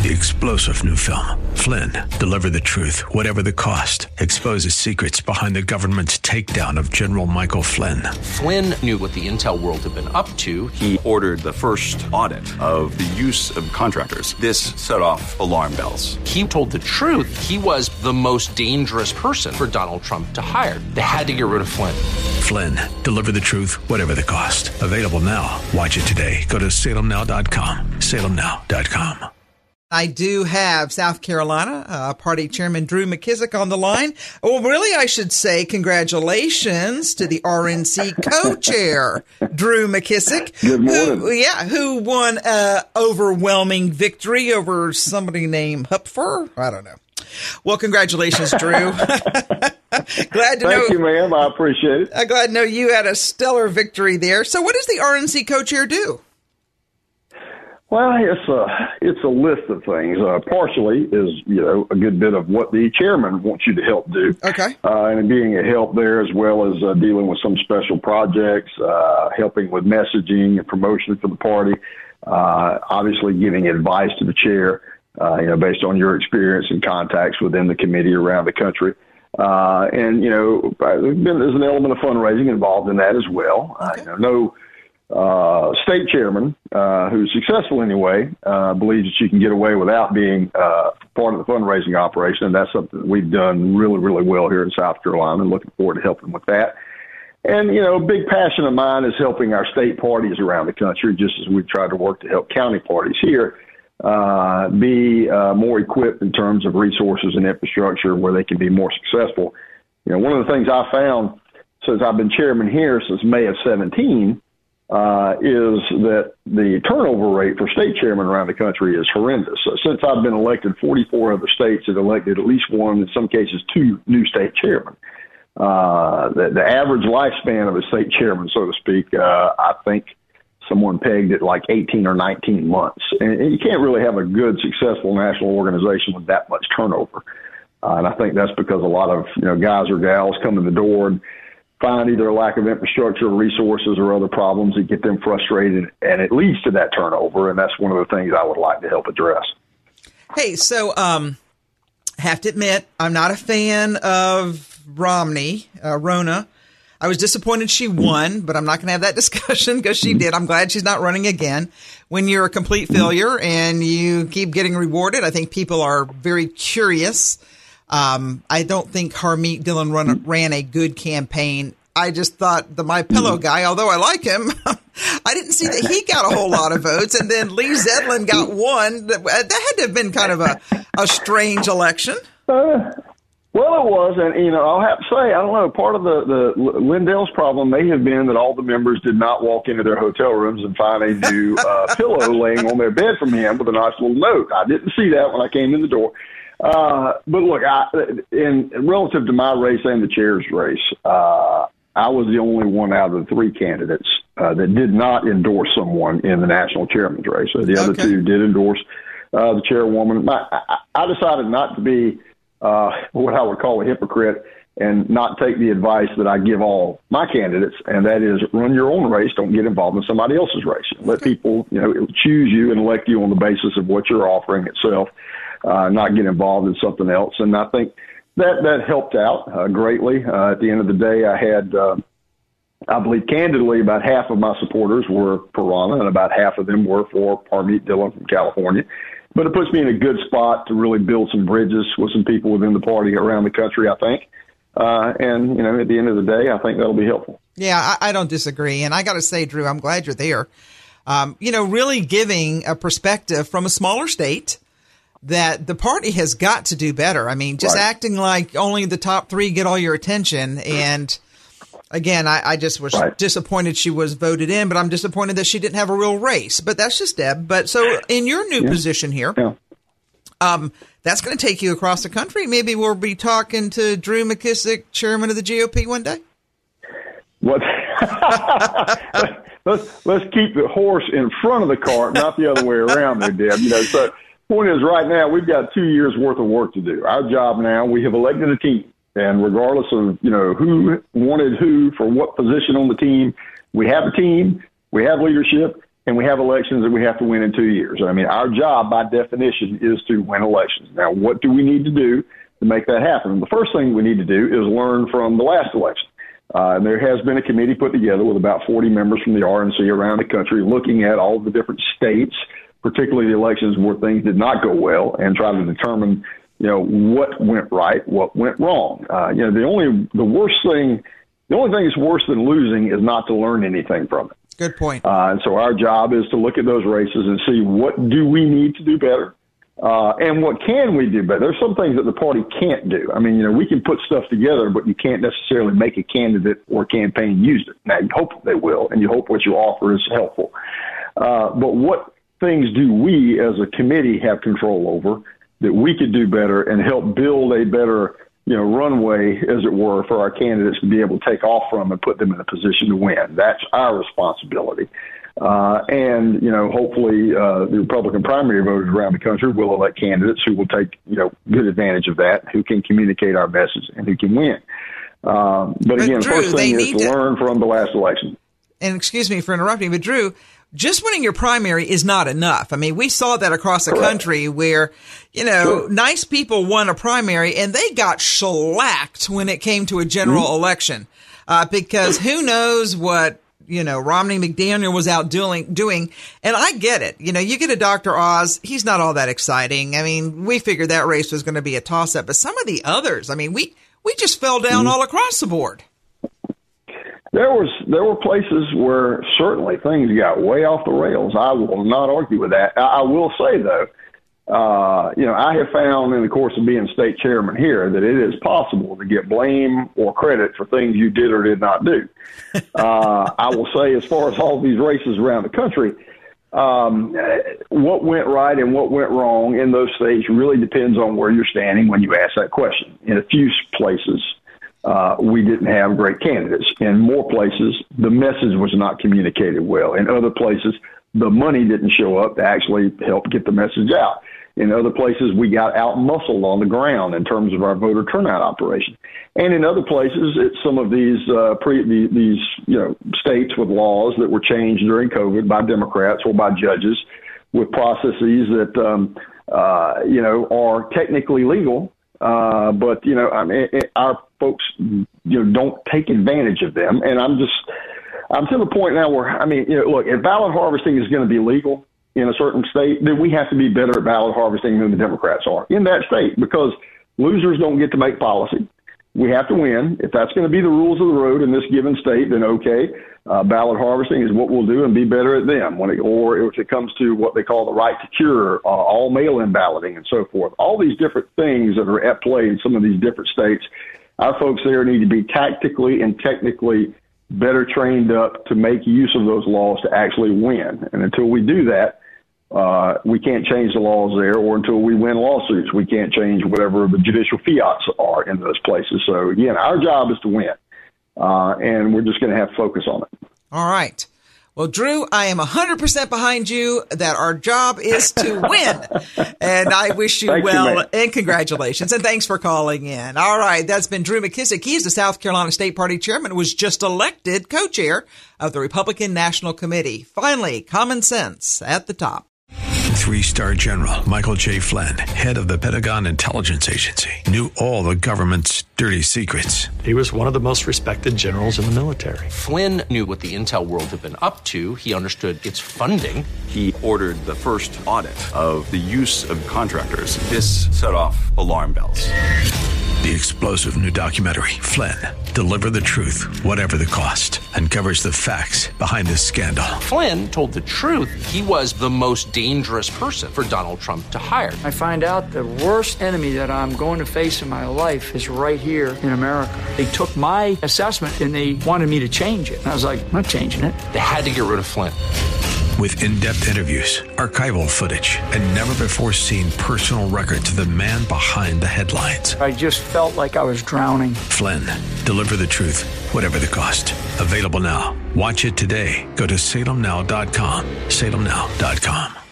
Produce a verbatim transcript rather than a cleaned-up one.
the explosive new film, Flynn, Deliver the Truth, Whatever the Cost, exposes secrets behind the government's takedown of General Michael Flynn. Flynn knew what the intel world had been up to. He ordered the first audit of the use of contractors. This set off alarm bells. He told the truth. He was the most dangerous person for Donald Trump to hire. They had to get rid of Flynn. Flynn, Deliver the Truth, Whatever the Cost. Available now. Watch it today. Go to salem now dot com. salem now dot com. I do have South Carolina uh, Party Chairman Drew McKissick on the line. Well, really, I should say congratulations to the R N C co-chair, Drew McKissick. Good morning. Who, yeah, who won an overwhelming victory over somebody named Hupfer? I don't know. Well, congratulations, Drew. Glad to know. Thank you, ma'am. I appreciate it. I'm glad to know you had a stellar victory there. So what does the R N C co-chair do? Well, it's a it's a list of things. Uh, partially is you know a good bit of what the chairman wants you to help do. Okay. Uh, and being a help there, as well as uh, dealing with some special projects, uh, helping with messaging and promotion for the party. Uh, obviously, giving advice to the chair, uh, you know, based on your experience and contacts within the committee around the country. Uh, and you know, there's an element of fundraising involved in that as well. Okay. Uh, you know, no. Uh, state chairman, uh, who's successful anyway, uh, believes that you can get away without being uh, part of the fundraising operation, and that's something that we've done really, really well here in South Carolina, and looking forward to helping with that. And, you know, a big passion of mine is helping our state parties around the country, just as we've tried to work to help county parties here uh, be uh, more equipped in terms of resources and infrastructure where they can be more successful. You know, one of the things I found since I've been chairman here since May of seventeen Uh, is that the turnover rate for state chairmen around the country is horrendous. So since I've been elected, forty-four other states have elected at least one, in some cases two, new state chairmen. Uh, the, the average lifespan of a state chairman, so to speak, uh, I think someone pegged it like eighteen or nineteen months. And, and you can't really have a good, successful national organization with that much turnover. Uh, and I think that's because a lot of you know guys or gals come in the door and find either a lack of infrastructure, resources, or other problems that get them frustrated, and it leads to that turnover, and that's one of the things I would like to help address. Hey, so um, have to admit, I'm not a fan of Romney, uh, Rona. I was disappointed she won, but I'm not going to have that discussion because she did. I'm glad she's not running again. When you're a complete failure and you keep getting rewarded, I think people are very curious. Um, I don't think Harmeet Dillon run, ran a good campaign. I just thought the My Pillow guy, although I like him, I didn't see that he got a whole lot of votes. And then Lee Zetlin got one. That, that had to have been kind of a, a strange election. Uh, well, it was. And, you know, I'll have to say, I don't know, part of the, the Lindell's problem may have been that all the members did not walk into their hotel rooms and find a new uh, pillow laying on their bed from him with a nice little note. I didn't see that when I came in the door. Uh, but look, I, in relative to my race and the chair's race, uh, I was the only one out of the three candidates uh, that did not endorse someone in the national chairman's race. So the other okay. two did endorse uh, the chairwoman. My, I, I decided not to be uh, what I would call a hypocrite and not take the advice that I give all my candidates, and that is run your own race. Don't get involved in somebody else's race. Let people, you know, choose you and elect you on the basis of what you're offering itself. Uh, not get involved in something else. And I think that, that helped out uh, greatly. Uh, at the end of the day, I had, uh, I believe candidly, about half of my supporters were for Ronna and about half of them were for Harmeet Dillon from California. But it puts me in a good spot to really build some bridges with some people within the party around the country, I think. Uh, and, you know, at the end of the day, I think that'll be helpful. Yeah, I, I don't disagree. And I got to say, Drew, I'm glad you're there. Um, you know, really giving a perspective from a smaller state that the party has got to do better. I mean, just right. acting like only the top three get all your attention. And again, I, I just was right. disappointed she was voted in, but I'm disappointed that she didn't have a real race. But that's just Deb. But so in your new yeah. position here, yeah. um, that's going to take you across the country. Maybe we'll be talking to Drew McKissick, chairman of the G O P, one day. What? let's let's keep the horse in front of the cart, not the other way around there, Deb. You know, so. Point is, right now, we've got two years' worth of work to do. Our job now, we have elected a team. And regardless of, you know, who wanted who for what position on the team, we have a team, we have leadership, and we have elections that we have to win in two years. I mean, our job by definition is to win elections. Now, what do we need to do to make that happen? The first thing we need to do is learn from the last election. Uh, and there has been a committee put together with about forty members from the R N C around the country looking at all the different states, particularly the elections where things did not go well, and trying to determine, you know, what went right, what went wrong. Uh, you know, the only, the worst thing, the only thing that's worse than losing is not to learn anything from it. Good point. Uh, and so our job is to look at those races and see what do we need to do better, uh, and what can we do better. There's some things that the party can't do. I mean, you know, we can put stuff together, but you can't necessarily make a candidate or campaign use it. Now, you hope they will, and you hope what you offer is helpful. Uh, but what things do we as a committee have control over that we could do better and help build a better, you know, runway, as it were, for our candidates to be able to take off from and put them in a position to win? That's our responsibility. Uh, and, you know, hopefully uh, the Republican primary voters around the country will elect candidates who will take, you know, good advantage of that, who can communicate our message and who can win. Um, but, but again, Drew, first thing is to, to learn from the last election. And excuse me for interrupting, but Drew, just winning your primary is not enough. I mean, we saw that across the Correct. country where, you know, sure. nice people won a primary and they got shellacked when it came to a general mm-hmm. election, uh, because who knows what, you know, Romney McDaniel was out doing, doing. And I get it. You know, you get a Doctor Oz. He's not all that exciting. I mean, we figured that race was going to be a toss up, but some of the others, I mean, we, we just fell down mm-hmm. all across the board. There was there were places where certainly things got way off the rails. I will not argue with that. I, I will say, though, uh, you know, I have found in the course of being state chairman here that it is possible to get blame or credit for things you did or did not do. uh, I will say, as far as all these races around the country, um, what went right and what went wrong in those states really depends on where you're standing when you ask that question. In a few places, Uh, we didn't have great candidates. In more places, the message was not communicated well. In other places, the money didn't show up to actually help get the message out. In other places, we got out-muscled on the ground in terms of our voter turnout operation. And in other places, it's some of these uh, pre, the, these you know states with laws that were changed during COVID by Democrats or by judges with processes that um, uh, you know are technically legal. Uh, but, you know, I mean, it, our folks, you know, don't take advantage of them. And I'm just, I'm to the point now where, I mean, you know, look, if ballot harvesting is going to be legal in a certain state, then we have to be better at ballot harvesting than the Democrats are in that state, because losers don't get to make policy. We have to win. If that's going to be the rules of the road in this given state, then okay, uh, ballot harvesting is what we'll do and be better at them. When it, or if it comes to what they call the right to cure, uh, all mail-in balloting and so forth, all these different things that are at play in some of these different states, our folks there need to be tactically and technically better trained up to make use of those laws to actually win. And until we do that, Uh, we can't change the laws there, or until we win lawsuits, we can't change whatever the judicial fiats are in those places. So, again, our job is to win, uh, and we're just going to have to focus on it. All right. Well, Drew, I am one hundred percent behind you that our job is to win. And I wish you Thank well you, and congratulations. And thanks for calling in. All right. That's been Drew McKissick. He is the South Carolina State Party chairman, was just elected co-chair of the Republican National Committee. Finally, common sense at the top. Three-star General Michael J. Flynn, head of the Pentagon Intelligence Agency, knew all the government's dirty secrets. He was one of the most respected generals in the military. Flynn knew what the intel world had been up to. He understood its funding. He ordered the first audit of the use of contractors. This set off alarm bells. The explosive new documentary, Flynn, Deliver the Truth, Whatever the Cost, uncovers the facts behind this scandal. Flynn told the truth. He was the most dangerous person for Donald Trump to hire. I find out the worst enemy that I'm going to face in my life is right here in America. They took my assessment and they wanted me to change it. And I was like, I'm not changing it. They had to get rid of Flynn. With in-depth interviews, archival footage, and never-before-seen personal records of the man behind the headlines. I just felt like I was drowning. Flynn, Deliver the Truth, Whatever the Cost. Available now. Watch it today. Go to salem now dot com. salem now dot com.